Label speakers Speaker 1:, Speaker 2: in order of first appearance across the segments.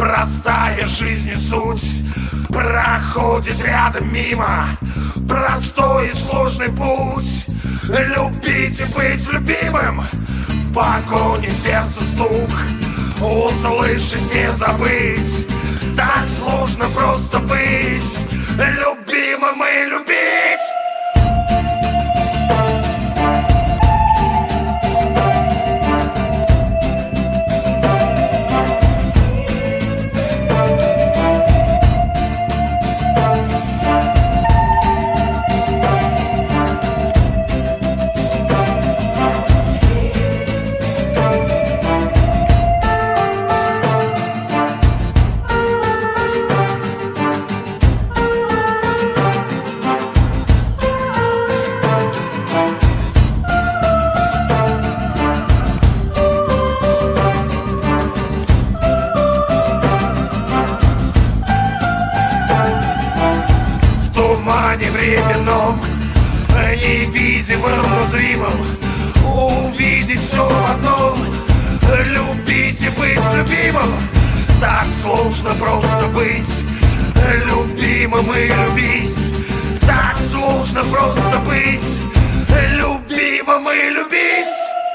Speaker 1: Простая жизнь и суть проходит рядом мимо. Простой и сложный путь любить и быть любимым. В погоне сердца стук услышать, не забыть. Так сложно просто быть любимым и любить. Временном, невидимым, но зримым, увидеть все в одном. Любить и быть любимым. Так сложно просто быть любимым и любить. Так сложно просто быть любимым и любить.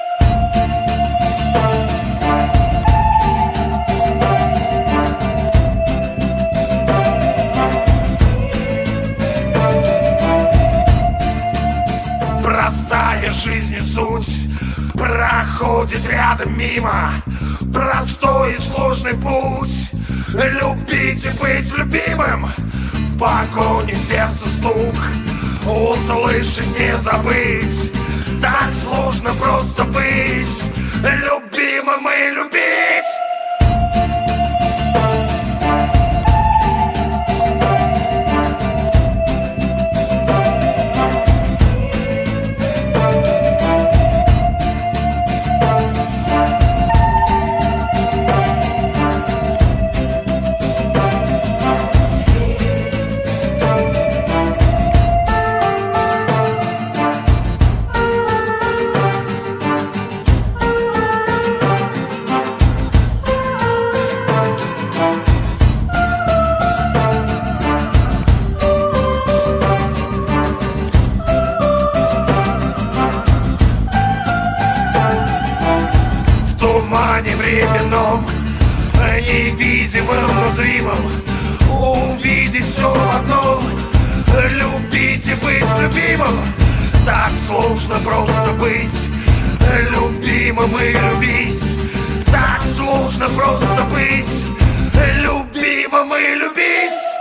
Speaker 1: Простая жизнь и суть проходит рядом мимо. Простой и сложный путь любить и быть любимым. В погоне сердца стук услышать, не забыть. Так сложно просто быть любимым и любить. Временном, невидимым, но зримым, увидеть все в одном. Любить и быть любимым. Так сложно просто быть любимым и любить. Так сложно просто быть любимым и любить.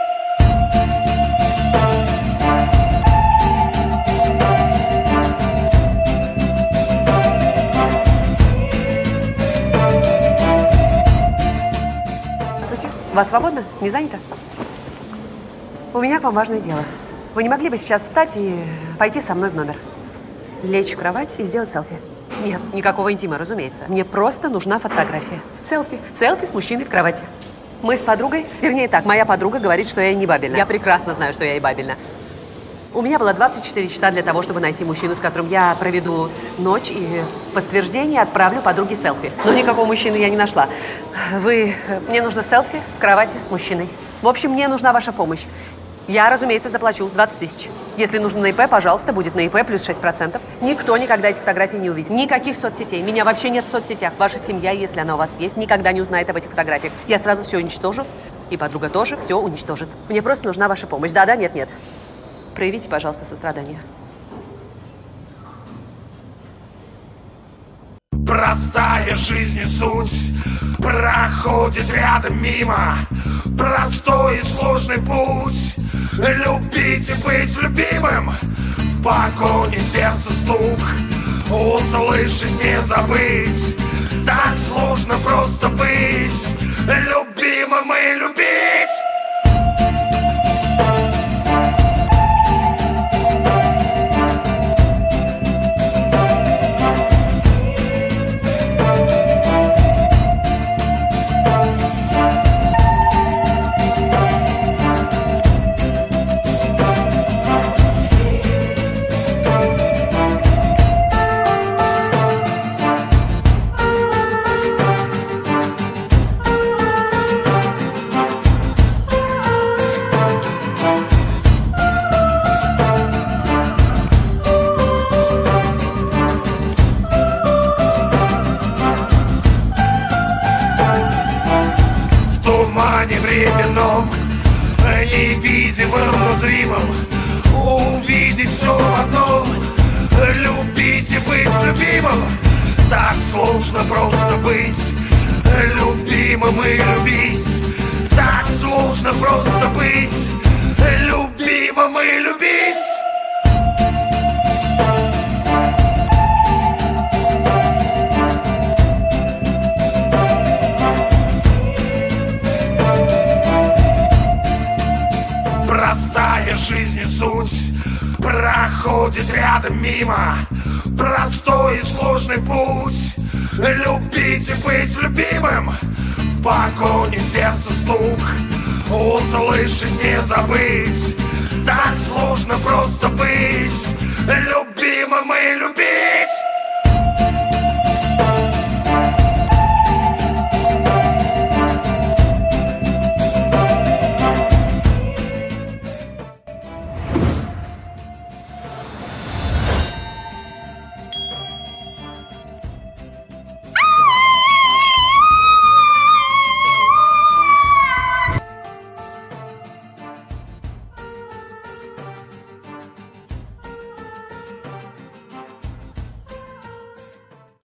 Speaker 2: Вас свободно? Не занято? У меня к вам важное дело. Вы не могли бы сейчас встать и пойти со мной в номер? Лечь в кровать и сделать селфи? Нет, никакого интима, разумеется. Мне просто нужна фотография. Селфи. Селфи с мужчиной в кровати. Мы с подругой, вернее так, моя подруга говорит, что я не бабельна. Я прекрасно знаю, что я и бабельна. У меня было 24 часа для того, чтобы найти мужчину, с которым я проведу ночь, и в подтверждение отправлю подруге селфи. Но никакого мужчины я не нашла. Мне нужно селфи в кровати с мужчиной. В общем, мне нужна ваша помощь. Я, разумеется, заплачу 20 тысяч. Если нужно на ИП, пожалуйста, будет на ИП плюс 6%. Никто никогда эти фотографии не увидит. Никаких соцсетей. Меня вообще нет в соцсетях. Ваша семья, если она у вас есть, никогда не узнает об этих фотографиях. Я сразу все уничтожу. И подруга тоже все уничтожит. Мне просто нужна ваша помощь. Да-да, нет-нет. Проявите, пожалуйста, сострадание.
Speaker 1: Простая жизнь и суть проходит рядом мимо. Простой и сложный путь любить и быть любимым. В погоне сердца стук услышать, не забыть. Так сложно просто быть любимым и любить. тумане временном, невидимым, но зримым, увидеть все в одном. Любить и быть любимым, так сложно просто быть любимым и любить. Так сложно просто быть любимым и любить. Простая жизнь и суть проходит рядом мимо. Простой и сложный путь любить и быть любимым. В погоне сердца стук услышать, не забыть. Так сложно просто быть любимым и любить.